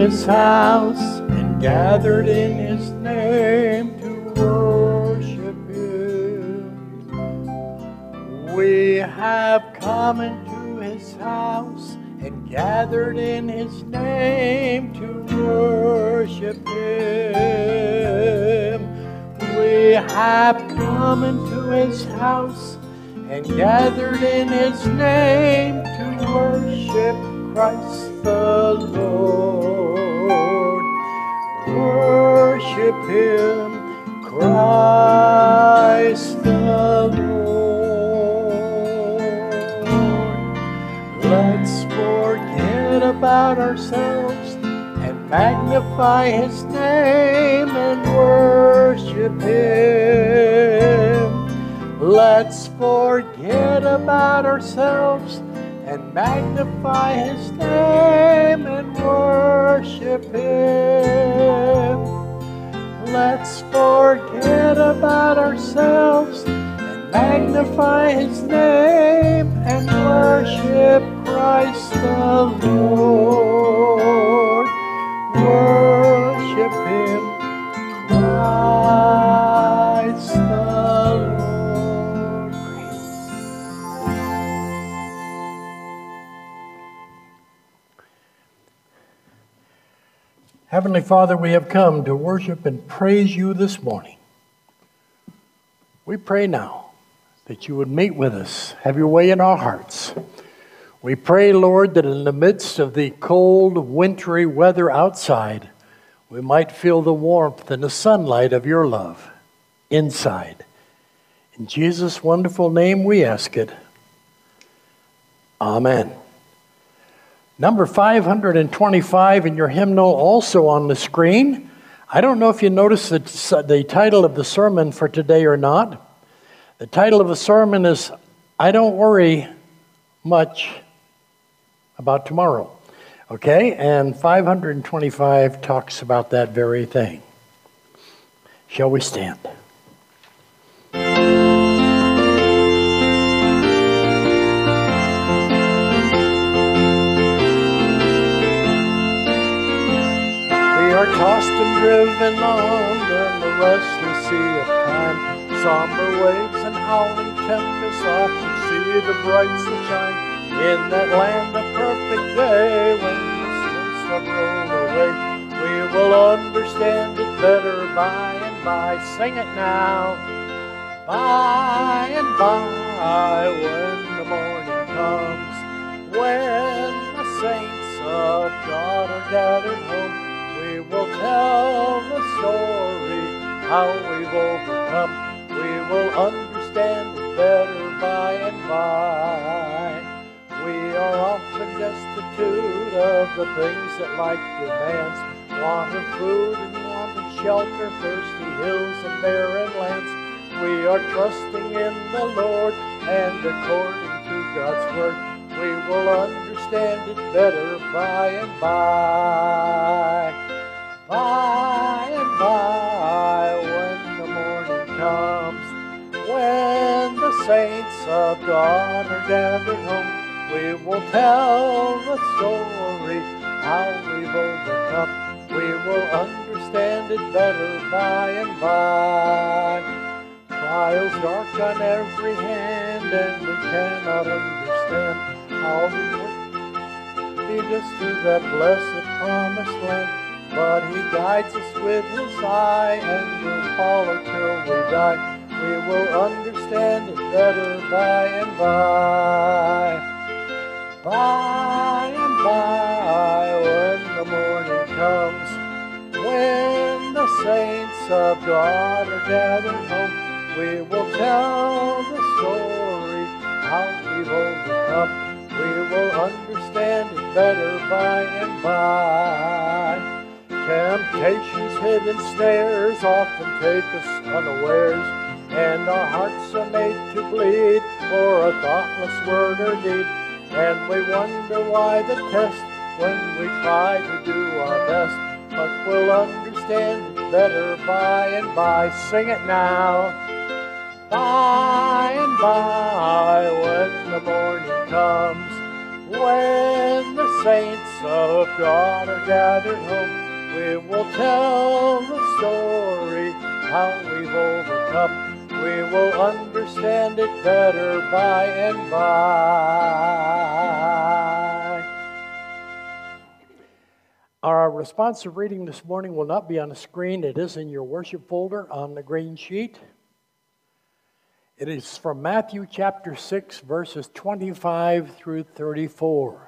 his house and gathered in his name to worship him. We have come into his house and gathered in his name to worship him. We have come into his house and gathered in his name to worship Christ the Lord. Worship him, Christ the Lord. Let's forget about ourselves and magnify his name and worship him. Let's forget about ourselves and magnify his name and worship him. Let's forget about ourselves and magnify his name and worship Christ the Lord. Worship him, Christ the Lord. Heavenly Father, we have come to worship and praise you this morning. We pray now that you would meet with us, have your way in our hearts. We pray, Lord, that in the midst of the cold, wintry weather outside, we might feel the warmth and the sunlight of your love inside. In Jesus' wonderful name we ask it. Amen. Number 525 in your hymnal, also on the screen. I don't know if you noticed the title of the sermon for today or not. The title of the sermon is, I Don't Worry Much About Tomorrow. Okay, and 525 talks about that very thing. Shall we stand? Tossed and driven on in the restless sea of time, somber waves and howling tempests often see the bright sunshine in that land of perfect day. When the storm roll away, we will understand it better by and by. Sing it now. By and by, when the morning comes, when the saints of God are gathered home, we will tell the story, how we've overcome. We will understand it better by and by. We are often destitute of the things that life demands. Want of food and want of shelter, thirsty hills and barren lands. We are trusting in the Lord, and according to God's word, we will understand it better by and by. By and by, when the morning comes, when the saints of God are gathered home, we will tell the story, how we've overcome. We will understand it better by and by. Trials dark on every hand, and we cannot understand how we will lead us to that blessed promised land. But he guides us with his eye, and we'll follow till we die. We will understand it better by and by. By and by, when the morning comes, when the saints of God are gathered home, we will tell the story, how we've overcome. We will understand it better by and by. Temptation's hidden snares often take us unawares, and our hearts are made to bleed for a thoughtless word or deed. And we wonder why the test when we try to do our best. But we'll understand it better by and by. Sing it now. By and by, when the morning comes, when the saints of God are gathered home, we will tell the story how we've overcome. We will understand it better by and by. Our responsive reading this morning will not be on the screen. It is in your worship folder on the green sheet. It is from Matthew chapter 6, verses 25 through 34.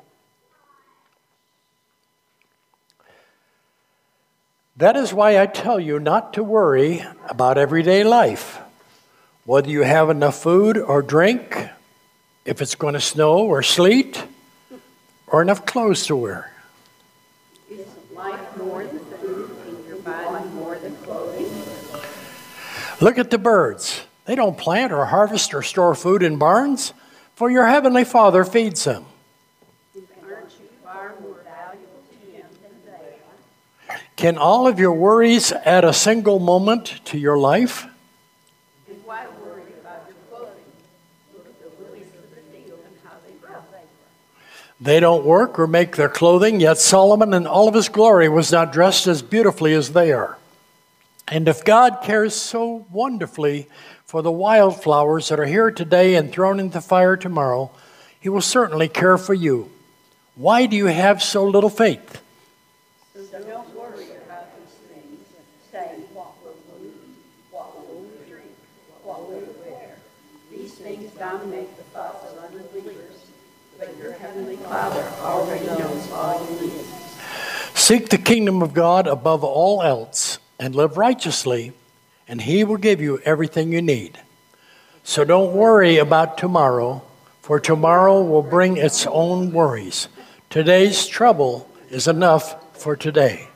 That is why I tell you not to worry about everyday life, whether you have enough food or drink, if it's going to snow or sleet, or enough clothes to wear. Isn't life more than food and your body more than clothing? Look at the birds. They don't plant or harvest or store food in barns, for your heavenly Father feeds them. Aren't you far more valuable to Him than they are? Can all of your worries add a single moment to your life? And why worry about your clothing? Look at the lilies of the field and how they grow. They don't work or make their clothing, yet Solomon in all of his glory was not dressed as beautifully as they are. And if God cares so wonderfully for the wildflowers that are here today and thrown into fire tomorrow, He will certainly care for you. Why do you have so little faith? So don't worry about these things, saying, what will we eat? What will we drink? What will we wear? These things dominate the thoughts of unbelievers, but your heavenly Father already knows all you need. Seek the kingdom of God above all else and live righteously, and He will give you everything you need. So don't worry about tomorrow, for tomorrow will bring its own worries. Today's trouble is enough for today.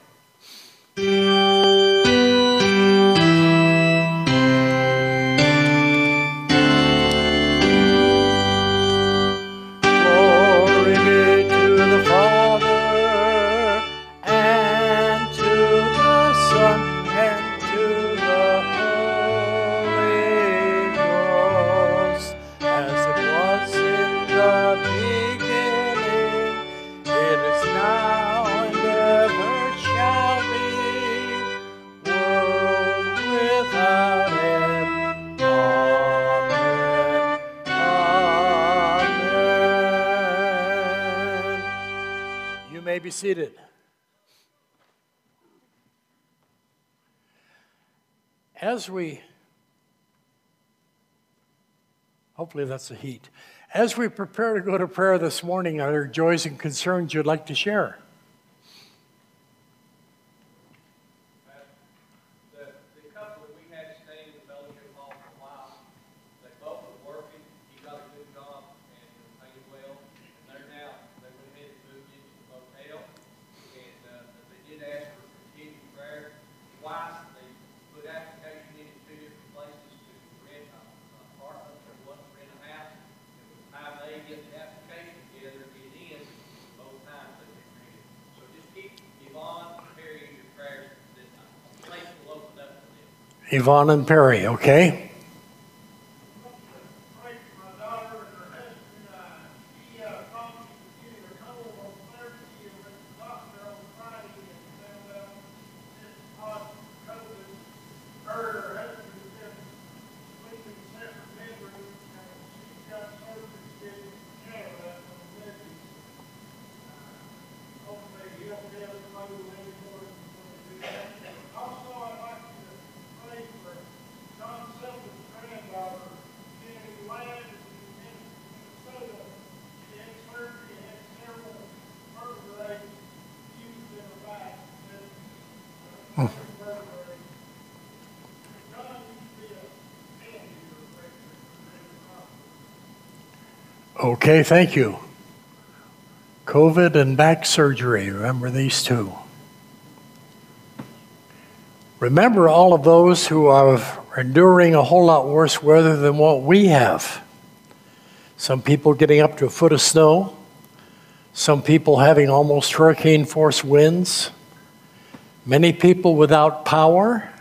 Glory be to the Father, and to the Son, and to the Holy Ghost, as it was in the beginning, it is now and ever shall be, world without end. Amen. Amen. You may be seated. Hopefully that's the heat. As we prepare to go to prayer this morning, are there joys and concerns you'd like to share? The couple that we had staying in the fellowship hall for a while, they both were working. He got a good job and paid well. And they went ahead and moved into the motel. And they did ask for continued prayer. Twice they put application in at two different places to rent an apartment or one to rent a house. And by the time they get the application together, get in, both times they've been rented. So just keep Yvonne and Perry in your prayers this time. Place will open up for them. Yvonne and Perry, okay? Okay, thank you. COVID and back surgery, remember these two. Remember all of those who are enduring a whole lot worse weather than what we have. Some people getting up to a foot of snow, some people having almost hurricane-force winds, many people without power.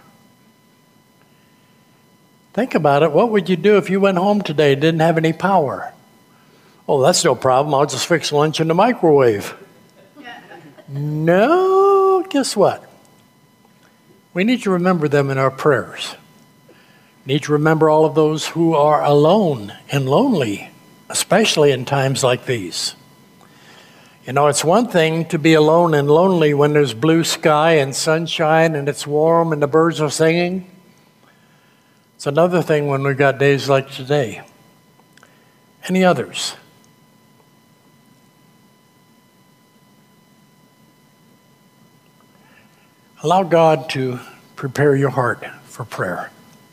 Think about it. What would you do if you went home today and didn't have any power? Oh, that's no problem. I'll just fix lunch in the microwave. No, guess what? We need to remember them in our prayers. We need to remember all of those who are alone and lonely, especially in times like these. You know, it's one thing to be alone and lonely when there's blue sky and sunshine and it's warm and the birds are singing. It's another thing when we've got days like today. Any others? Allow God to prepare your heart for prayer.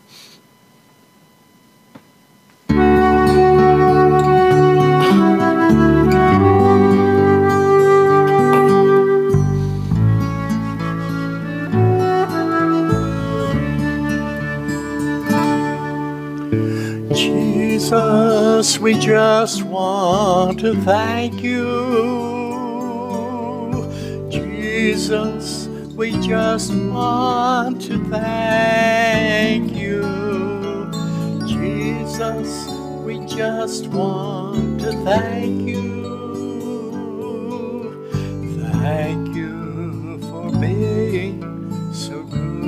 Jesus, we just want to thank you. Jesus, we just want to thank you. Jesus, we just want to thank you. Thank you for being so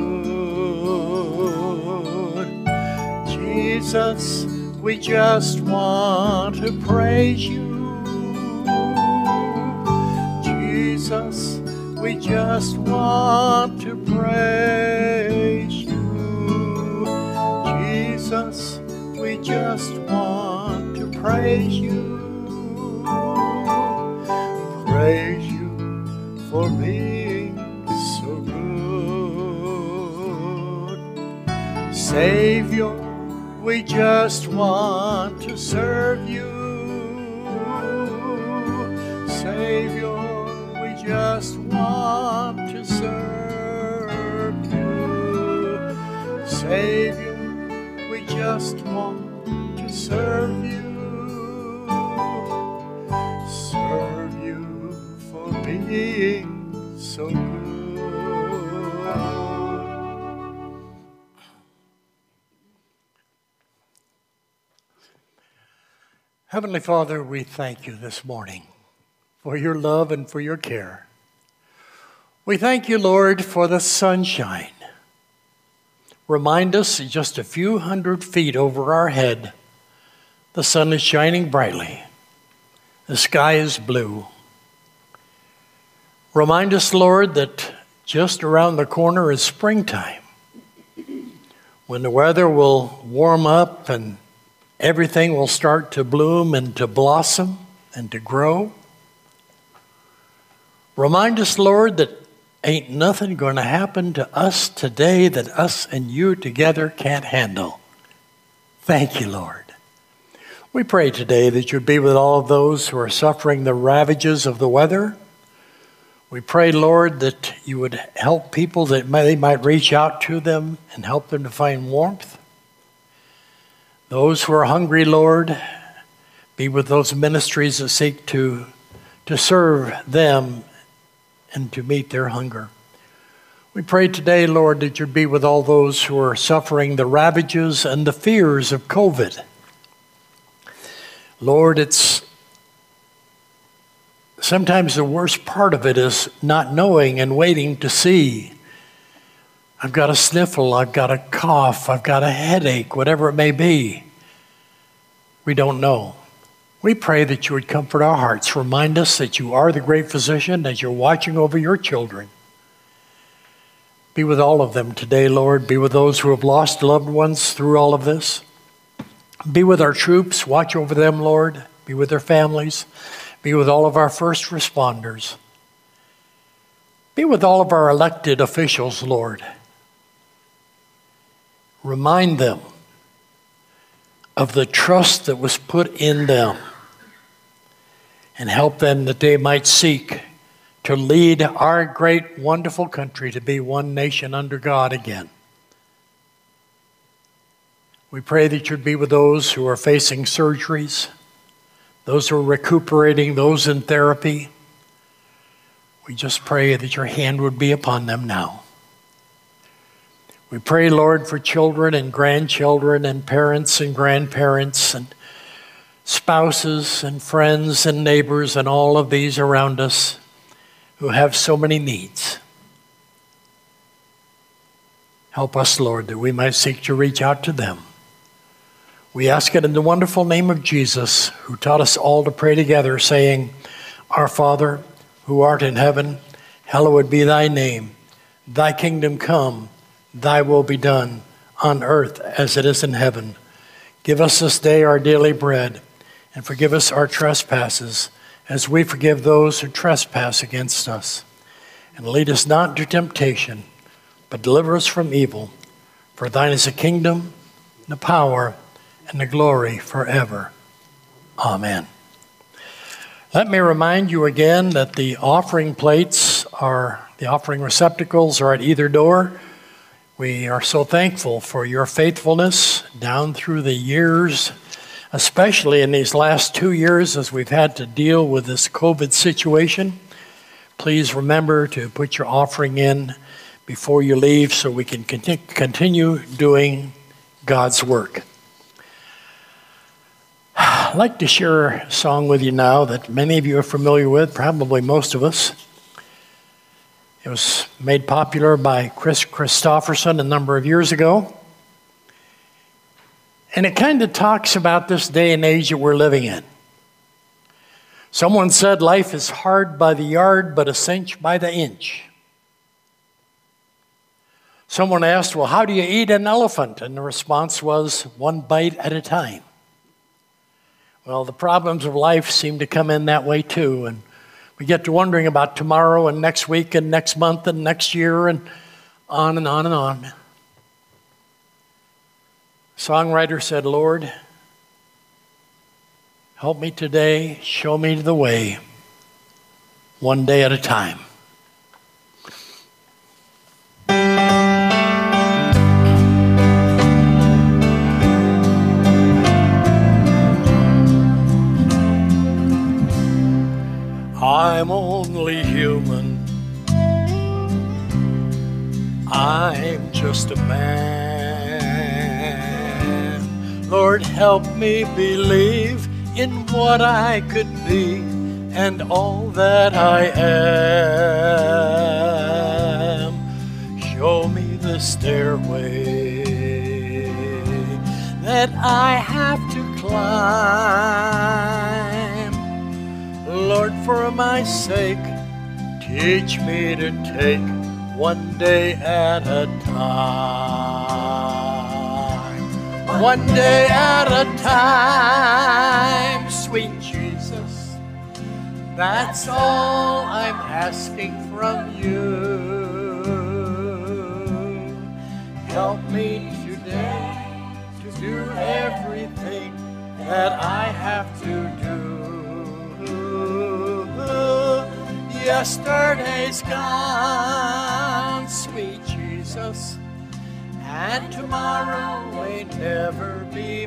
good. Jesus, we just want to praise you. Jesus, we just want to praise you. Jesus, we just want to praise you. Praise you for being so good. Savior, we just want to serve you. Savior, we just want to serve you. Savior, we just want to serve you. Serve you for being so good. Heavenly Father, we thank you this morning for your love and for your care. We thank you, Lord, for the sunshine. Remind us just a few hundred feet over our head, the sun is shining brightly. The sky is blue. Remind us, Lord, that just around the corner is springtime, when the weather will warm up and everything will start to bloom and to blossom and to grow. Remind us, Lord, that ain't nothing going to happen to us today that us and you together can't handle. Thank you, Lord. We pray today that you'd be with all of those who are suffering the ravages of the weather. We pray, Lord, that you would help people, that they might reach out to them and help them to find warmth. Those who are hungry, Lord, be with those ministries that seek to serve them and to meet their hunger. We pray today, Lord, that you'd be with all those who are suffering the ravages and the fears of COVID. Lord, it's sometimes the worst part of it is not knowing and waiting to see. I've got a sniffle, I've got a cough, I've got a headache, whatever it may be. We don't know. We pray that you would comfort our hearts. Remind us that you are the great physician, that you're watching over your children. Be with all of them today, Lord. Be with those who have lost loved ones through all of this. Be with our troops. Watch over them, Lord. Be with their families. Be with all of our first responders. Be with all of our elected officials, Lord. Remind them of the trust that was put in them, and help them that they might seek to lead our great, wonderful country to be one nation under God again. We pray that you'd be with those who are facing surgeries, those who are recuperating, those in therapy. We just pray that your hand would be upon them now. We pray, Lord, for children and grandchildren and parents and grandparents and spouses and friends and neighbors and all of these around us. who have so many needs. Help us, Lord, that we might seek to reach out to them. We ask it in the wonderful name of Jesus, who taught us all to pray together, saying, Our Father, who art in heaven, hallowed be thy name. Thy kingdom come, thy will be done, on earth as it is in heaven. Give us this day our daily bread, and forgive us our trespasses, as we forgive those who trespass against us. And lead us not into temptation, but deliver us from evil. For thine is the kingdom, the power, and the glory forever. Amen. Let me remind you again that the offering plates the offering receptacles are at either door. We are so thankful for your faithfulness down through the years, especially in these last 2 years as we've had to deal with this COVID situation. Please remember to put your offering in before you leave so we can continue doing God's work. I'd like to share a song with you now that many of you are familiar with, probably most of us. It was made popular by Chris Christopherson a number of years ago. And it kind of talks about this day and age that we're living in. Someone said life is hard by the yard, but a cinch by the inch. Someone asked, well, how do you eat an elephant? And the response was, one bite at a time. Well, the problems of life seem to come in that way too. And we get to wondering about tomorrow and next week and next month and next year and on and on and on. Songwriter said, Lord, help me today, show me the way, one day at a time. I'm only human. I'm just a man. Lord, help me believe in what I could be and all that I am. Show me the stairway that I have to climb. Lord, for my sake, teach me to take one day at a time. One day at a time, sweet Jesus. That's all I'm asking from you. Help me today to do everything that I have to do. Yesterday's gone, sweet Jesus, and tomorrow may never be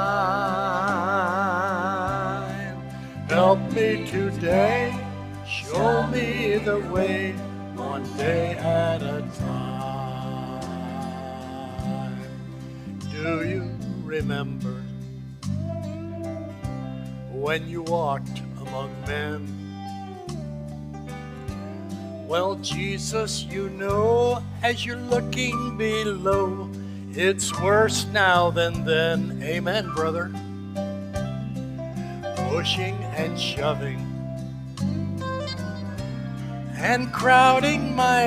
mine. Help me today, show me the way, one day at a time. Do you remember when you walked among men? Well, Jesus, you know, as you're looking below, it's worse now than then. Amen, brother. Pushing and shoving and crowding my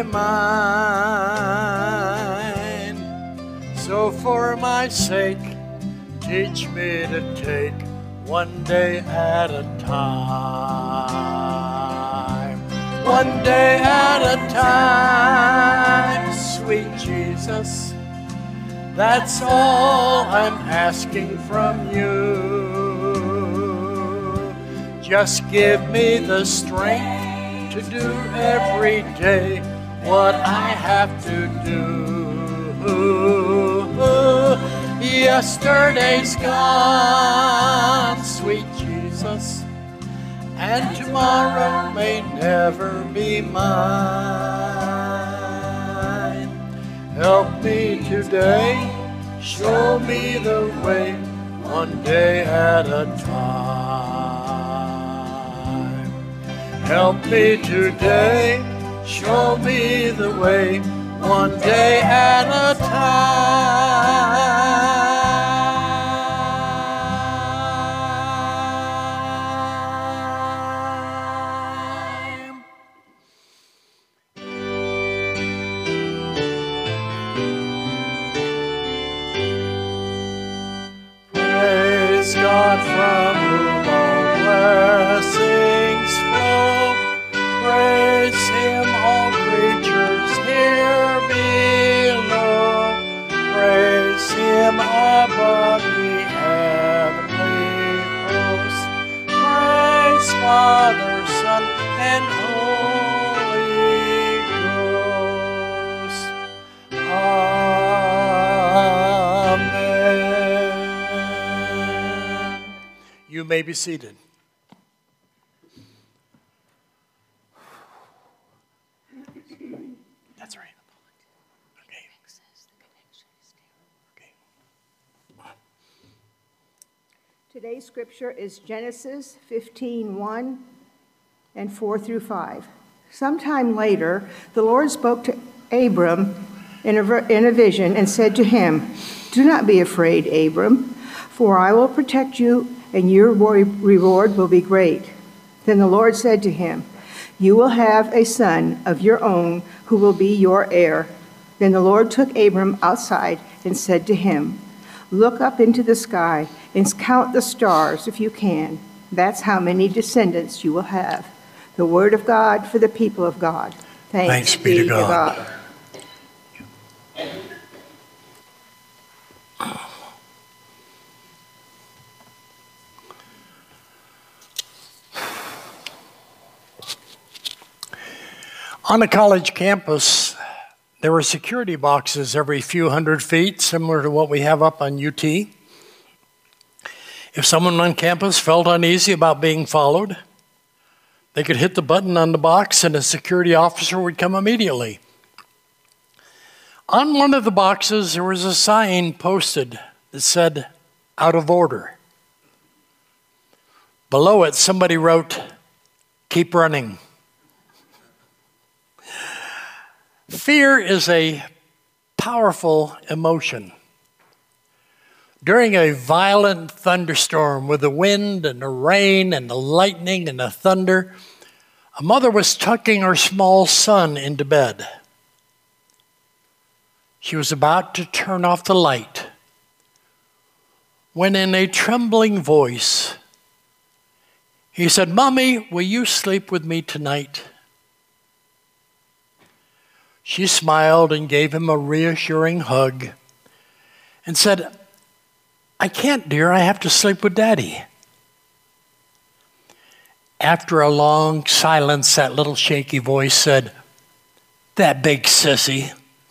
mind. So for my sake, teach me to take one day at a time. One day at a time, sweet Jesus. That's all I'm asking from you. Just give me the strength to do every day what I have to do. Yesterday's gone, sweet Jesus, and tomorrow may never be mine. Help me today, show me the way, one day at a time. Help me today, show me the way, one day at a time. Praise God from whom all blessings flow. Praise Him, all creatures here below. Praise Him above the heavenly hosts. Praise Father, Son, and Holy Ghost. Amen. You may be seated. That's right. Okay. Okay. Today's scripture is Genesis 15:1 and 4 through 5. Sometime later, the Lord spoke to Abram in a vision and said to him, "Do not be afraid, Abram, for I will protect you, and your reward will be great." Then the Lord said to him, "You will have a son of your own who will be your heir." Then the Lord took Abram outside and said to him, "Look up into the sky and count the stars if you can. That's how many descendants you will have." The word of God for the people of God. Thanks be to God. On a college campus, there were security boxes every few hundred feet, similar to what we have up on UT. If someone on campus felt uneasy about being followed, they could hit the button on the box and a security officer would come immediately. On one of the boxes, there was a sign posted that said, "Out of order." Below it, somebody wrote, "Keep running." Fear is a powerful emotion. During a violent thunderstorm with the wind and the rain and the lightning and the thunder, a mother was tucking her small son into bed. She was about to turn off the light when, in a trembling voice, he said, "Mommy, will you sleep with me tonight?" She smiled and gave him a reassuring hug and said, "I can't, dear. I have to sleep with Daddy." After a long silence, that little shaky voice said, "That big sissy."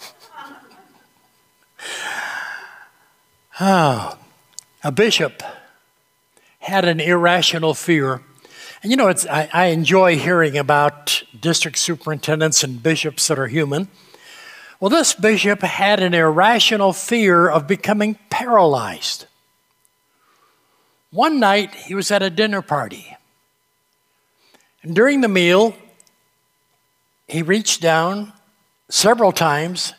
A bishop had an irrational fear. And you know, I enjoy hearing about district superintendents and bishops that are human. Well, this bishop had an irrational fear of becoming paralyzed. One night, he was at a dinner party. And during the meal, he reached down several times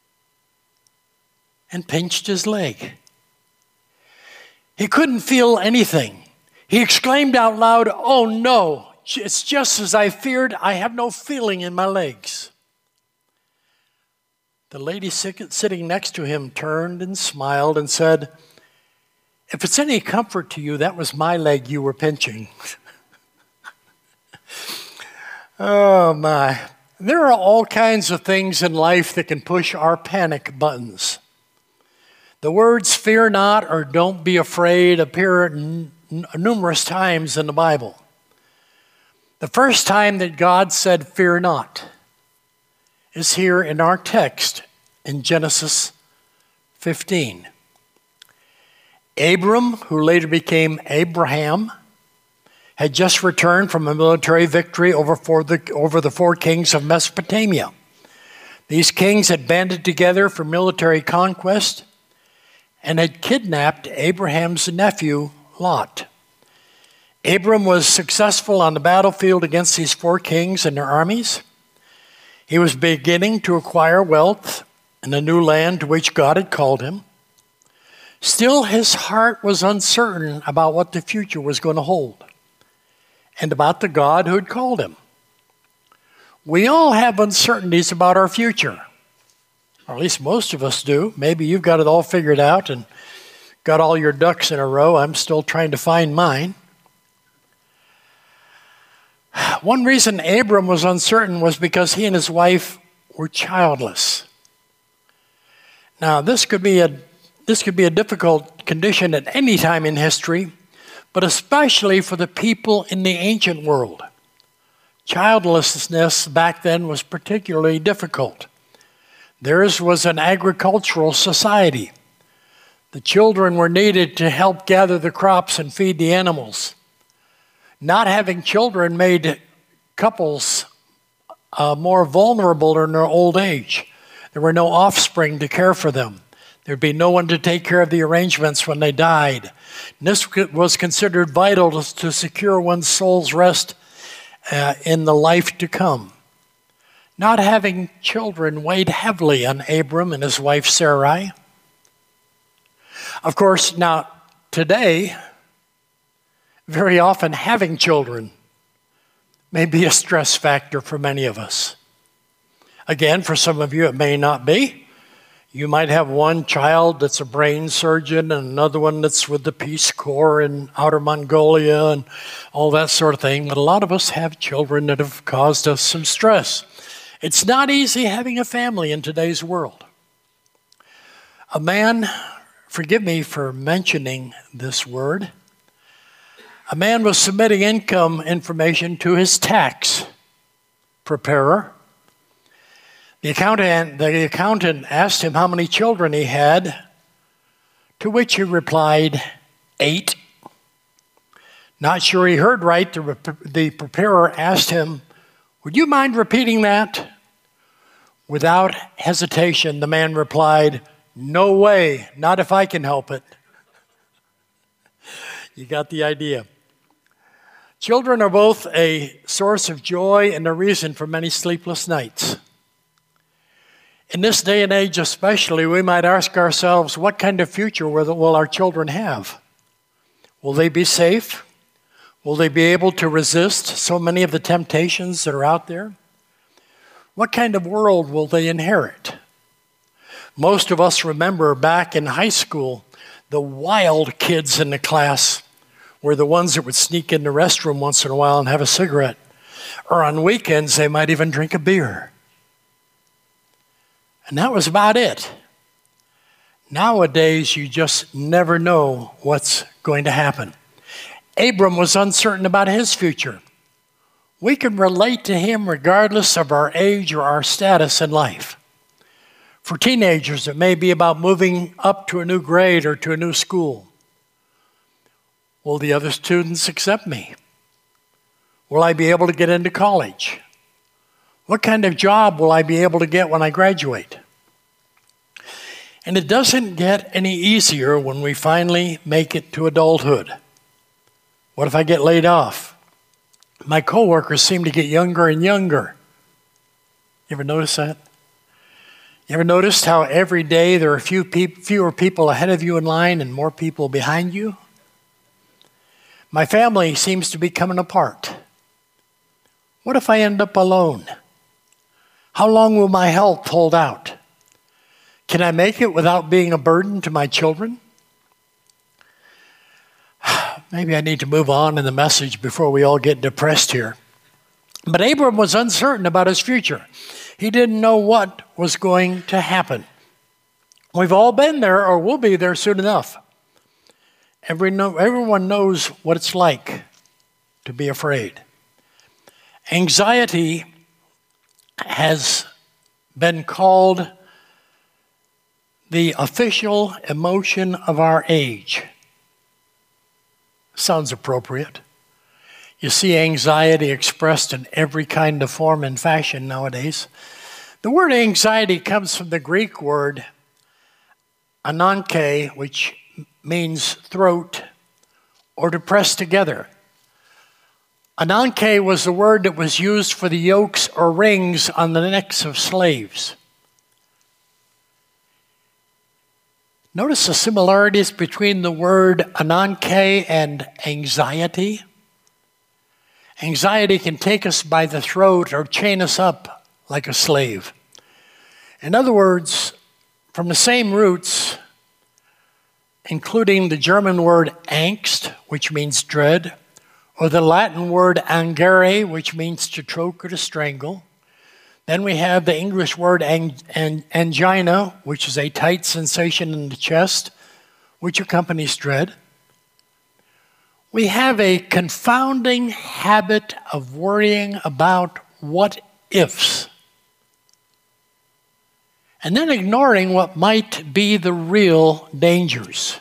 and pinched his leg. He couldn't feel anything. He exclaimed out loud, "Oh no, it's just as I feared. I have no feeling in my legs." The lady sitting next to him turned and smiled and said, "If it's any comfort to you, that was my leg you were pinching." Oh my. There are all kinds of things in life that can push our panic buttons. The words "fear not" or "don't be afraid" appear numerous times in the Bible. The first time that God said "fear not" is here in our text in Genesis 15. Abram, who later became Abraham, had just returned from a military victory over the four kings of Mesopotamia. These kings had banded together for military conquest and had kidnapped Abraham's nephew, Lot. Abram was successful on the battlefield against these 4 kings and their armies. He was beginning to acquire wealth in the new land to which God had called him. Still, his heart was uncertain about what the future was going to hold and about the God who had called him. We all have uncertainties about our future, or at least most of us do. Maybe you've got it all figured out and got all your ducks in a row. I'm still trying to find mine. One reason Abram was uncertain was because he and his wife were childless. Now, this could be a difficult condition at any time in history, but especially for the people in the ancient world. Childlessness back then was particularly difficult. Theirs was an agricultural society. The children were needed to help gather the crops and feed the animals. Not having children made couples more vulnerable in their old age. There were no offspring to care for them. There'd be no one to take care of the arrangements when they died. And this was considered vital to secure one's soul's rest in the life to come. Not having children weighed heavily on Abram and his wife Sarai. Of course, now today, very often having children may be a stress factor for many of us. Again, for some of you it may not be. You might have one child that's a brain surgeon and another one that's with the Peace Corps in Outer Mongolia and all that sort of thing. But a lot of us have children that have caused us some stress. It's not easy having a family in today's world. A man, forgive me for mentioning this word, a man was submitting income information to his tax preparer. The accountant asked him how many children he had, to which he replied, 8. Not sure he heard right, the preparer asked him, "Would you mind repeating that?" Without hesitation, the man replied, "No way, not if I can help it." You got the idea. Children are both a source of joy and a reason for many sleepless nights. In this day and age especially, we might ask ourselves, what kind of future will our children have? Will they be safe? Will they be able to resist so many of the temptations that are out there? What kind of world will they inherit? Most of us remember back in high school, the wild kids in the class were the ones that would sneak in the restroom once in a while and have a cigarette. Or on weekends, they might even drink a beer. And that was about it. Nowadays, you just never know what's going to happen. Abram was uncertain about his future. We can relate to him regardless of our age or our status in life. For teenagers, it may be about moving up to a new grade or to a new school. Will the other students accept me? Will I be able to get into college? What kind of job will I be able to get when I graduate? And it doesn't get any easier when we finally make it to adulthood. What if I get laid off? My coworkers seem to get younger and younger. You ever notice that? You ever noticed how every day there are fewer people ahead of you in line and more people behind you? My family seems to be coming apart. What if I end up alone? How long will my health hold out? Can I make it without being a burden to my children? Maybe I need to move on in the message before we all get depressed here. But Abram was uncertain about his future. He didn't know what was going to happen. We've all been there or will be there soon enough. Everyone knows what it's like to be afraid. Anxiety has been called the official emotion of our age. Sounds appropriate. You see anxiety expressed in every kind of form and fashion nowadays. The word anxiety comes from the Greek word ananke, which means throat or to press together. Ananke was the word that was used for the yokes or rings on the necks of slaves. Notice the similarities between the word Ananke and anxiety. Anxiety can take us by the throat or chain us up like a slave. In other words, from the same roots, including the German word Angst, which means dread, or the Latin word angere, which means to choke or to strangle. Then we have the English word angina, which is a tight sensation in the chest, which accompanies dread. We have a confounding habit of worrying about what ifs, and then ignoring what might be the real dangers.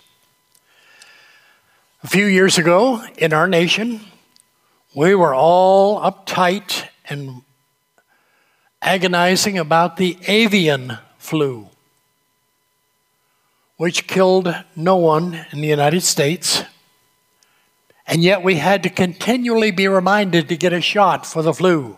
A few years ago in our nation, we were all uptight and agonizing about the avian flu, which killed no one in the United States, and yet we had to continually be reminded to get a shot for the flu.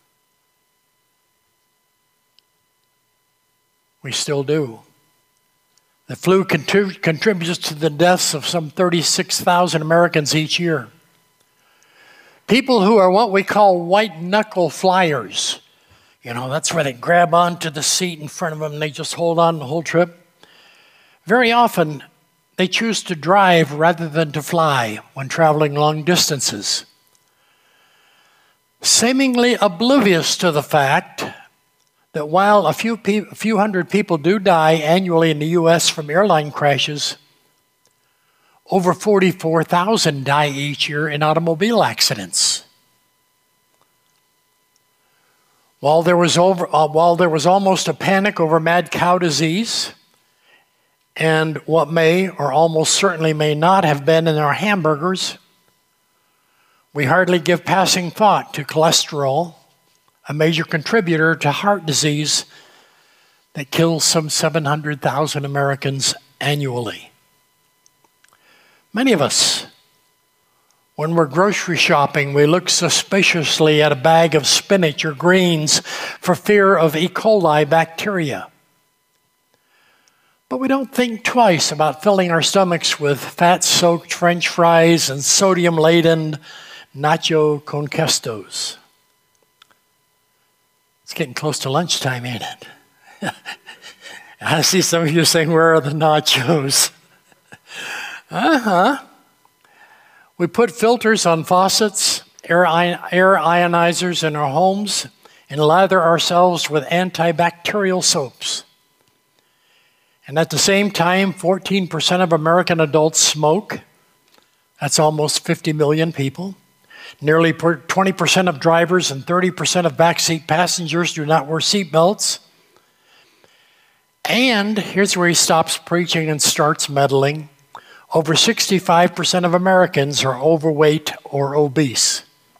We still do. The flu contributes to the deaths of some 36,000 Americans each year. People who are what we call white-knuckle flyers, that's where they grab onto the seat in front of them and they just hold on the whole trip. Very often, they choose to drive rather than to fly when traveling long distances, seemingly oblivious to the fact that while a few hundred people do die annually in the U.S. from airline crashes, over 44,000 die each year in automobile accidents. While there was almost a panic over mad cow disease, and what may or almost certainly may not have been in our hamburgers, we hardly give passing thought to cholesterol, a major contributor to heart disease that kills some 700,000 Americans annually. Many of us, when we're grocery shopping, we look suspiciously at a bag of spinach or greens for fear of E. coli bacteria. But we don't think twice about filling our stomachs with fat-soaked French fries and sodium-laden nacho con quesos. It's getting close to lunchtime, ain't it? I see some of you saying, where are the nachos? We put filters on faucets, air ionizers in our homes, and lather ourselves with antibacterial soaps. And at the same time, 14% of American adults smoke. That's almost 50 million people. Nearly 20% of drivers and 30% of backseat passengers do not wear seatbelts. And here's where he stops preaching and starts meddling. Over 65% of Americans are overweight or obese.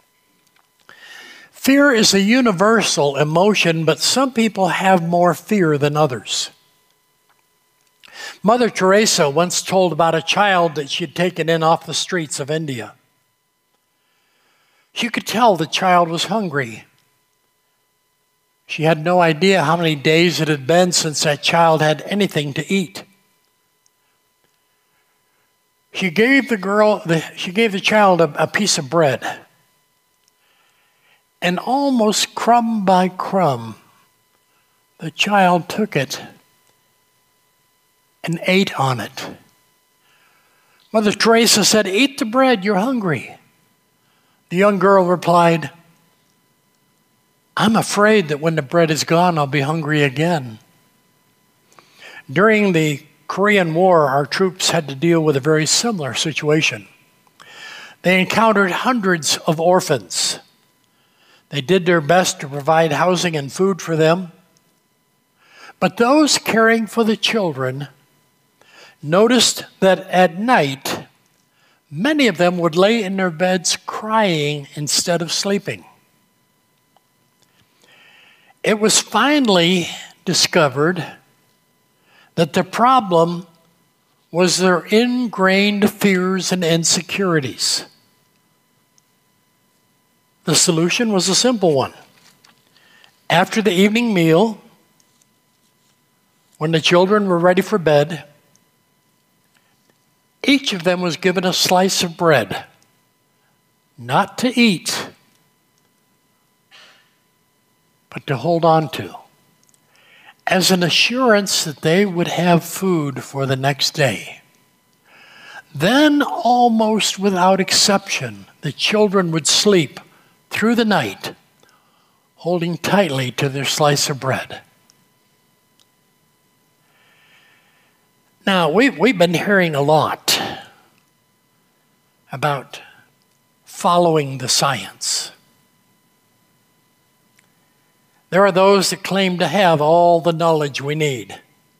Fear is a universal emotion, but some people have more fear than others. Mother Teresa once told about a child that she had taken in off the streets of India. She could tell the child was hungry. She had no idea how many days it had been since that child had anything to eat. She gave the child a piece of bread. And almost crumb by crumb, the child took it and ate on it. Mother Teresa said, "Eat the bread, you're hungry." The young girl replied, "I'm afraid that when the bread is gone, I'll be hungry again." During the Korean War, our troops had to deal with a very similar situation. They encountered hundreds of orphans. They did their best to provide housing and food for them. But those caring for the children noticed that at night, many of them would lay in their beds crying instead of sleeping. It was finally discovered that the problem was their ingrained fears and insecurities. The solution was a simple one. After the evening meal, when the children were ready for bed, each of them was given a slice of bread, not to eat, but to hold on to, as an assurance that they would have food for the next day. Then, almost without exception, the children would sleep through the night, holding tightly to their slice of bread. Now, we've been hearing a lot about following the science. There are those that claim to have all the knowledge we need,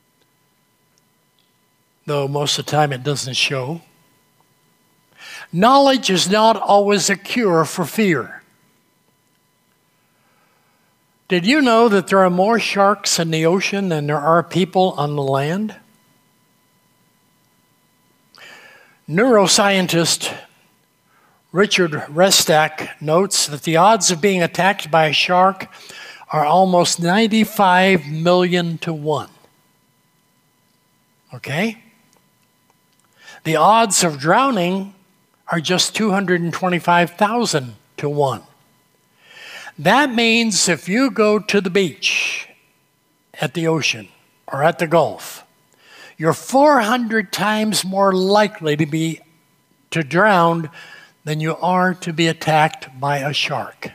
though most of the time it doesn't show. Knowledge is not always a cure for fear. Did you know that there are more sharks in the ocean than there are people on the land? Neuroscientist Richard Restak notes that the odds of being attacked by a shark are almost 95 million to 1. Okay? The odds of drowning are just 225,000 to 1. That means if you go to the beach at the ocean or at the Gulf, you're 400 times more likely to drown than you are to be attacked by a shark.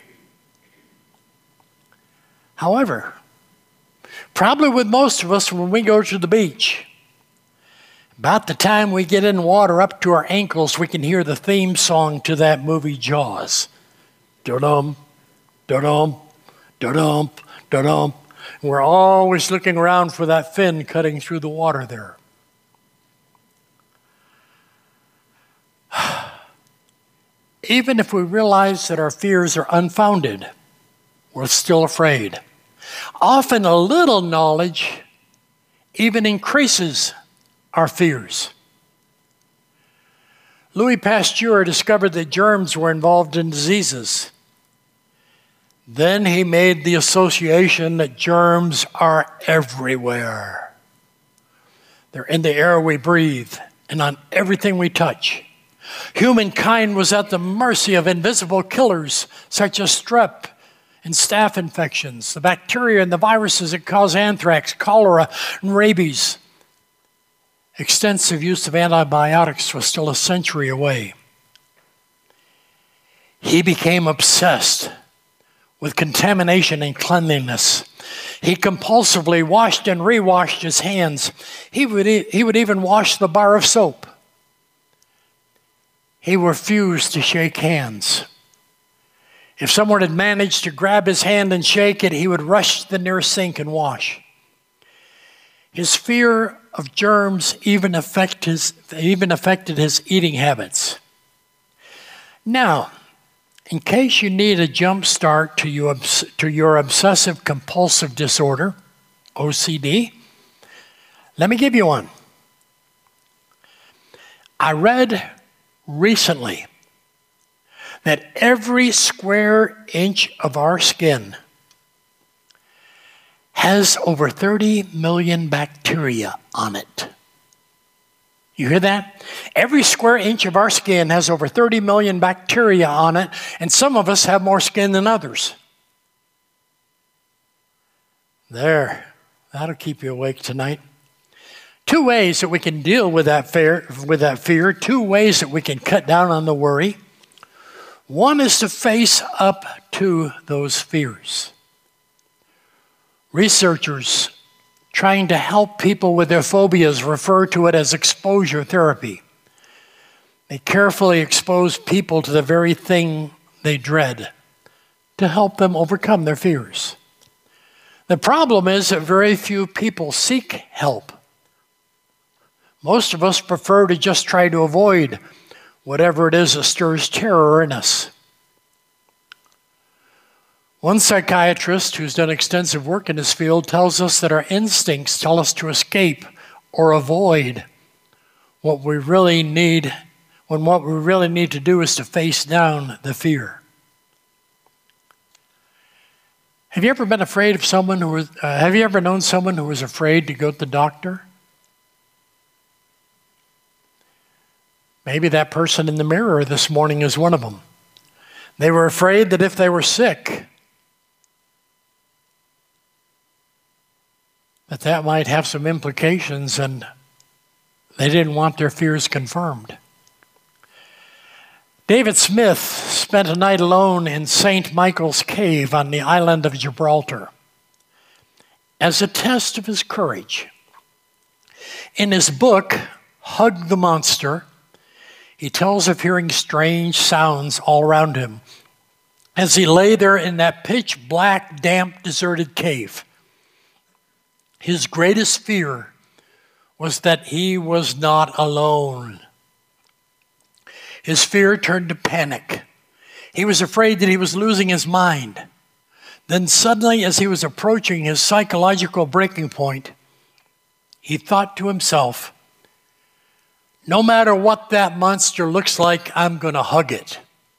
However, probably with most of us, when we go to the beach, about the time we get in water up to our ankles, we can hear the theme song to that movie Jaws. Da-dum, da-dum, da-dum, da-dum. We're always looking around for that fin cutting through the water there. Even if we realize that our fears are unfounded, we're still afraid. Often a little knowledge even increases our fears. Louis Pasteur discovered that germs were involved in diseases. Then he made the association that germs are everywhere. They're in the air we breathe and on everything we touch. Humankind was at the mercy of invisible killers such as strep and staph infections, the bacteria and the viruses that cause anthrax, cholera, and rabies. Extensive use of antibiotics was still a century away. He became obsessed with contamination and cleanliness. He compulsively washed and rewashed his hands. He would even wash the bar of soap. He refused to shake hands. If someone had managed to grab his hand and shake it, he would rush to the nearest sink and wash. His fear of germs even affected his eating habits. Now, in case you need a jump start to your obsessive compulsive disorder, OCD, let me give you one. I read recently that every square inch of our skin has over 30 million bacteria on it. You hear that? Every square inch of our skin has over 30 million bacteria on it, and some of us have more skin than others. There, that'll keep you awake tonight. Two ways that we can deal with that fear, two ways that we can cut down on the worry. One is to face up to those fears. Researchers trying to help people with their phobias refer to it as exposure therapy. They carefully expose people to the very thing they dread to help them overcome their fears. The problem is that very few people seek help. Most of us prefer to just try to avoid whatever it is that stirs terror in us. One psychiatrist who's done extensive work in this field tells us that our instincts tell us to escape or avoid what we really need, when what we really need to do is to face down the fear. Have you ever been afraid of someone who was, have you ever known someone who was afraid to go to the doctor? Maybe that person in the mirror this morning is one of them. They were afraid that if they were sick, that might have some implications, and they didn't want their fears confirmed. David Smith spent a night alone in St. Michael's Cave on the island of Gibraltar as a test of his courage. In his book, Hug the Monster, he tells of hearing strange sounds all around him as he lay there in that pitch black, damp, deserted cave. His greatest fear was that he was not alone. His fear turned to panic. He was afraid that he was losing his mind. Then suddenly, as he was approaching his psychological breaking point, he thought to himself, no matter what that monster looks like, I'm going to hug it.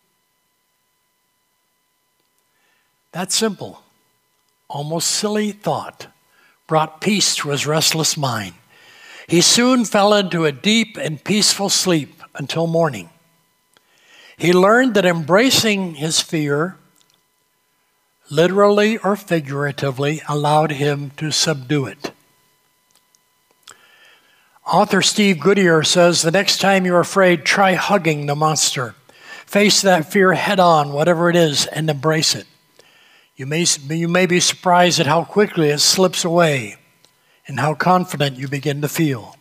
That simple, almost silly thought brought peace to his restless mind. He soon fell into a deep and peaceful sleep until morning. He learned that embracing his fear, literally or figuratively, allowed him to subdue it. Author Steve Goodyear says, the next time you're afraid, try hugging the monster. Face that fear head on, whatever it is, and embrace it. You may be surprised at how quickly it slips away and how confident you begin to feel.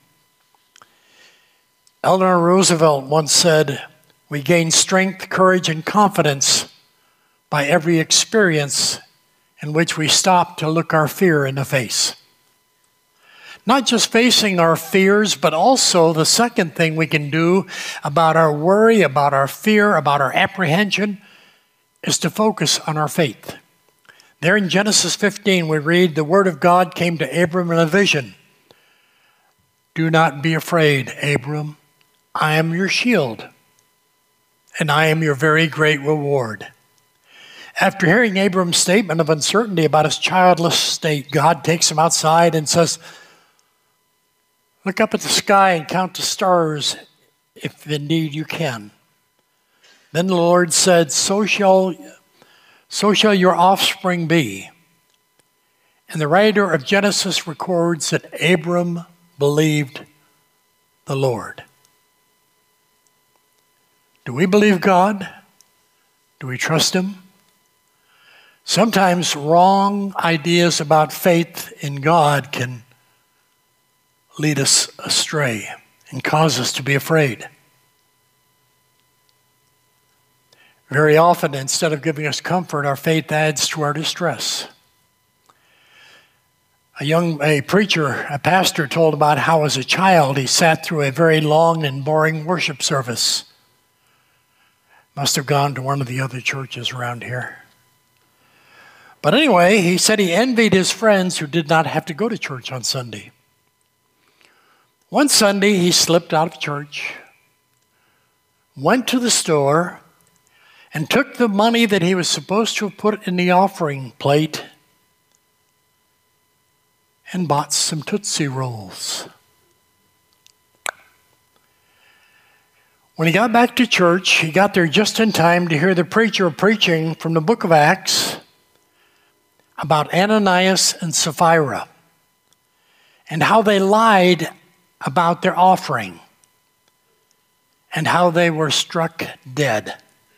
Eleanor Roosevelt once said, we gain strength, courage, and confidence by every experience in which we stop to look our fear in the face. Not just facing our fears, but also the second thing we can do about our worry, about our fear, about our apprehension, is to focus on our faith. There in Genesis 15, we read, the word of God came to Abram in a vision. Do not be afraid, Abram. I am your shield, and I am your very great reward. After hearing Abram's statement of uncertainty about his childless state, God takes him outside and says, look up at the sky and count the stars, if indeed you can. Then the Lord said, so shall your offspring be. And the writer of Genesis records that Abram believed the Lord. Do we believe God? Do we trust Him? Sometimes wrong ideas about faith in God can lead us astray and cause us to be afraid. Very often, instead of giving us comfort, our faith adds to our distress. A preacher, a pastor, told about how as a child he sat through a very long and boring worship service. Must have gone to one of the other churches around here. But anyway, he said he envied his friends who did not have to go to church on Sunday. One Sunday, he slipped out of church, went to the store, and took the money that he was supposed to have put in the offering plate and bought some Tootsie Rolls. When he got back to church, he got there just in time to hear the preacher preaching from the book of Acts about Ananias and Sapphira and how they lied about their offering and how they were struck dead.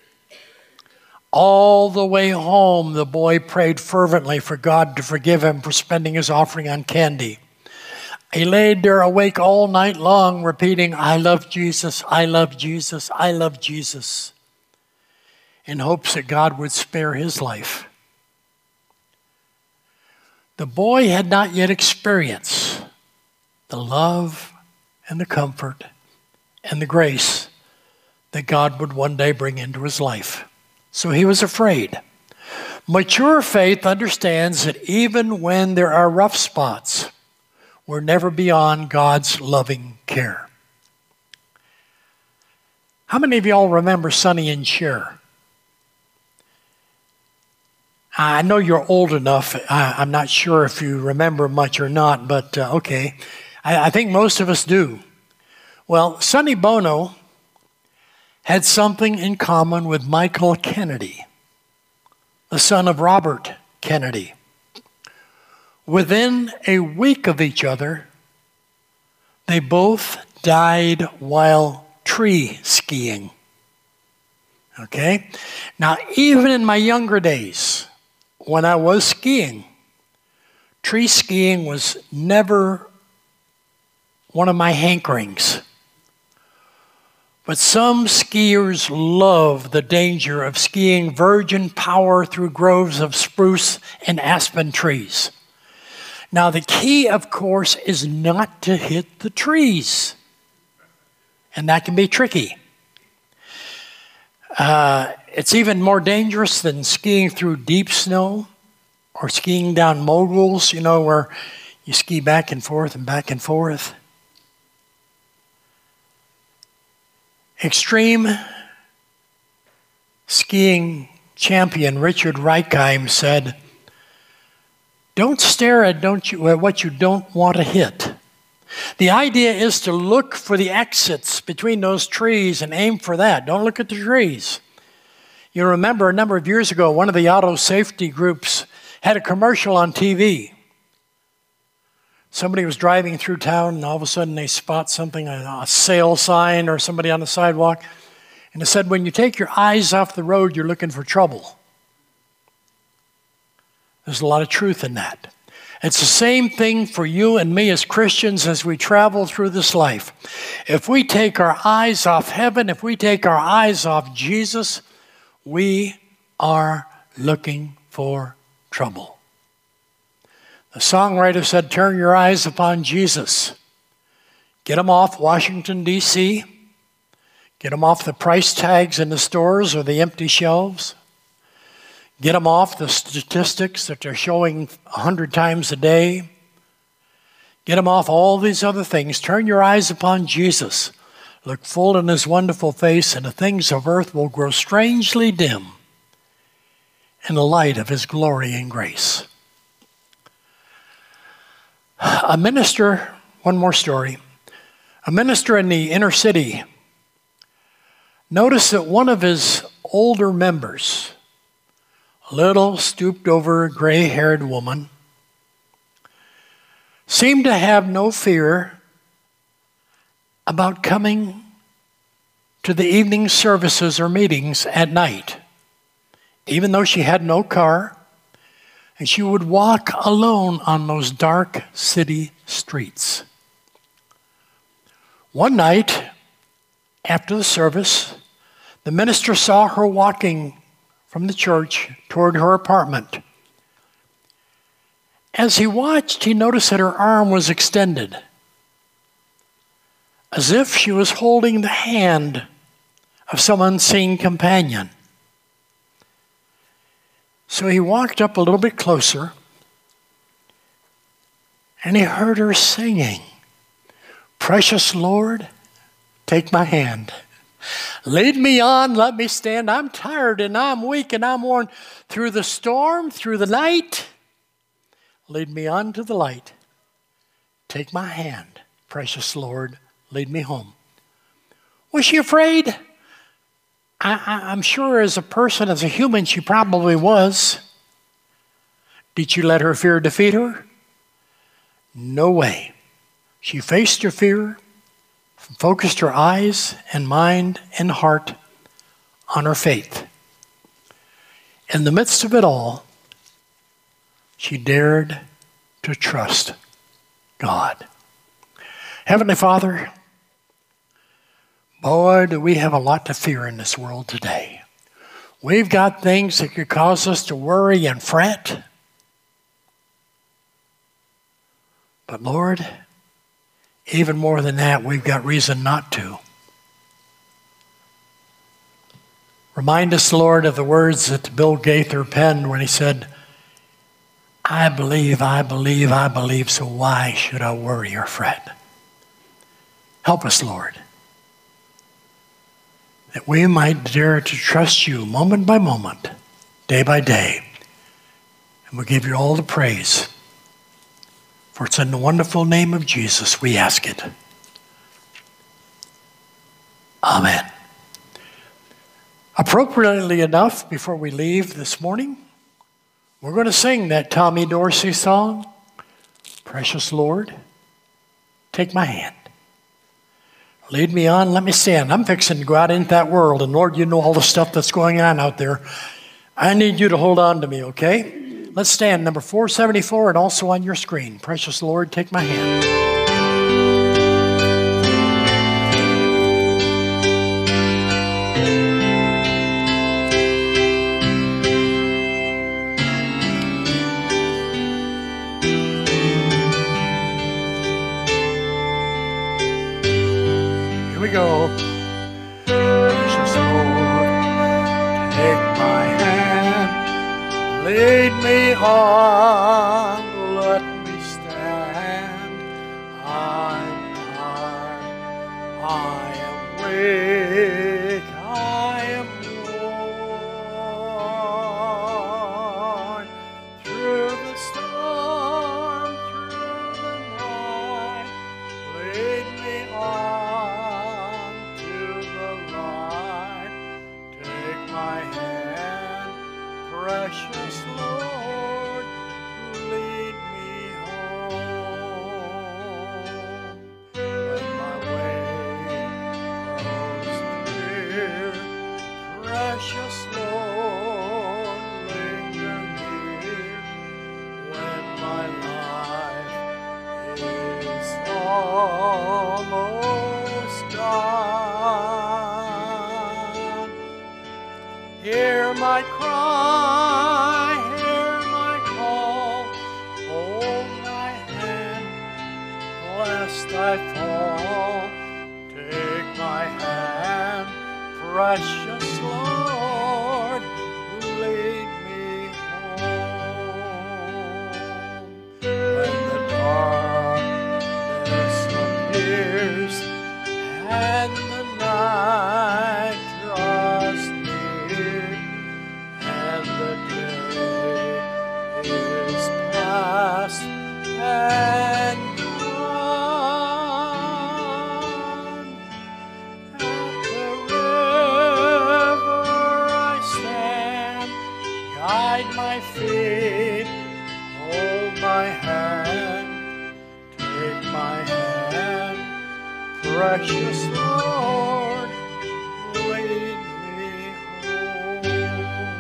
All the way home, the boy prayed fervently for God to forgive him for spending his offering on candy. He laid there awake all night long, repeating, I love Jesus, I love Jesus, I love Jesus, in hopes that God would spare his life. The boy had not yet experienced the love and the comfort and the grace that God would one day bring into his life. So he was afraid. Mature faith understands that even when there are rough spots, we're never beyond God's loving care. How many of y'all remember Sonny and Cher? I know you're old enough. I'm not sure if you remember much or not, but okay. I think most of us do. Well, Sonny Bono had something in common with Michael Kennedy, the son of Robert Kennedy. Within a week of each other, they both died while tree skiing. Okay? Now, even in my younger days, when I was skiing, tree skiing was never one of my hankerings. But some skiers love the danger of skiing virgin power through groves of spruce and aspen trees. Now, the key, of course, is not to hit the trees. And that can be tricky. It's even more dangerous than skiing through deep snow or skiing down moguls, where you ski back and forth and back and forth. Extreme skiing champion Richard Reichheim said, "Don't stare at what you don't want to hit. The idea is to look for the exits between those trees and aim for that. Don't look at the trees." You remember a number of years ago, one of the auto safety groups had a commercial on TV. Somebody was driving through town, and all of a sudden they spot something, a sale sign or somebody on the sidewalk, and it said, "When you take your eyes off the road, you're looking for trouble." There's a lot of truth in that. It's the same thing for you and me as Christians as we travel through this life. If we take our eyes off heaven, if we take our eyes off Jesus, we are looking for trouble. The songwriter said, "Turn your eyes upon Jesus. Get them off Washington, D.C. Get them off the price tags in the stores or the empty shelves. Get them off the statistics that they're showing 100 times a day. Get them off all these other things. Turn your eyes upon Jesus. Look full in his wonderful face, and the things of earth will grow strangely dim in the light of his glory and grace." A minister, one more story, a minister in the inner city noticed that one of his older members, a little stooped-over, gray-haired woman, seemed to have no fear about coming to the evening services or meetings at night, even though she had no car, and she would walk alone on those dark city streets. One night, after the service, the minister saw her walking from the church toward her apartment. As he watched, he noticed that her arm was extended, as if she was holding the hand of some unseen companion. So he walked up a little bit closer, and he heard her singing, "Precious Lord, take my hand. Lead me on, let me stand. I'm tired and I'm weak and I'm worn. Through the storm, through the night, lead me on to the light. Take my hand, precious Lord, lead me home." Was she afraid? I'm sure as a person, as a human, she probably was. Did she let her fear defeat her? No way. She faced her fear, focused her eyes and mind and heart on her faith. In the midst of it all, she dared to trust God. Heavenly Father, boy, do we have a lot to fear in this world today. We've got things that could cause us to worry and fret. But Lord, even more than that, we've got reason not to. Remind us, Lord, of the words that Bill Gaither penned when he said, I believe, so why should I worry or fret? Help us, Lord, that we might dare to trust you moment by moment, day by day, And we give you all the praise. For it's in the wonderful name of Jesus we ask it. Amen. Appropriately enough, before we leave this morning, we're going to sing that Tommy Dorsey song, Precious Lord, Take My Hand. Lead me on, let me stand. I'm fixing to go out into that world, and Lord, you know all the stuff that's going on out there. I need you to hold on to me, okay? Let's stand, number 474, and also on your screen. Precious Lord, take my hand. Go. Precious Lord, take my hand, lead me on, let me stand. I'm tired, I am weak, I am worn. Through the storm, through the night, lead me on. Precious Lord, lead me home. When my way grows near, precious Lord, linger near. When my life is almost gone, hear my cry, hear my call, hold my hand, lest I fall. Take my hand, precious Lord, lead me home. When the darkness appears and the night draws near, and the day is past and gone. At the river I stand, guide my feet, hold my hand, take my hand, precious Lord, lead me home.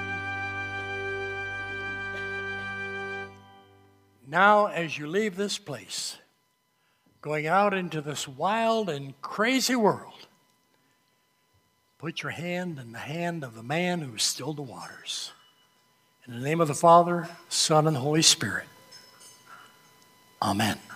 Now, as you leave this place, going out into this wild and crazy world, put your hand in the hand of the man who stilled the waters. In the name of the Father, Son, and Holy Spirit. Amen.